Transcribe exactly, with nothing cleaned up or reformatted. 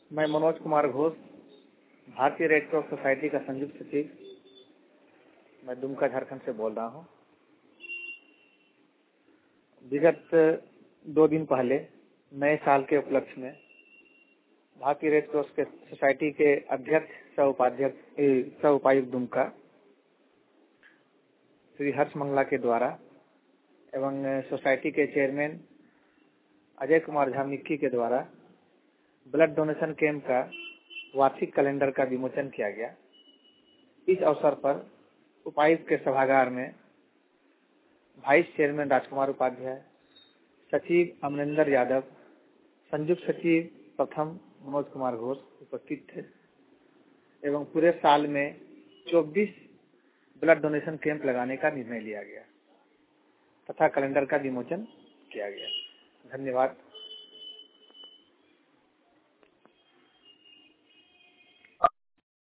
मैं मनोज कुमार घोष, भारतीय red cross society का संयुक्त सचिव, मैं दुमका झारखंड से बोल रहा हूँ। विगत दो दिन पहले नए साल के उपलक्ष्य में भारतीय रेड क्रॉस के सोसाइटी के अध्यक्ष सह उपाध्यक्ष सह उपायुक्त दुमका श्री हर्ष मंगला के द्वारा एवं सोसाइटी के चेयरमैन अजय कुमार झा मिक्की के द्वारा ब्लड डोनेशन कैंप का वार्षिक कैलेंडर का विमोचन किया गया। इस अवसर पर उपायुक्त के सभागार में वाइस चेयरमैन राजकुमार उपाध्याय, सचिव अमरिंदर यादव, संयुक्त सचिव प्रथम मनोज कुमार घोष उपस्थित थे एवं पूरे साल में चौबीस ब्लड डोनेशन कैंप लगाने का निर्णय लिया गया तथा कैलेंडर का विमोचन किया गया। धन्यवाद।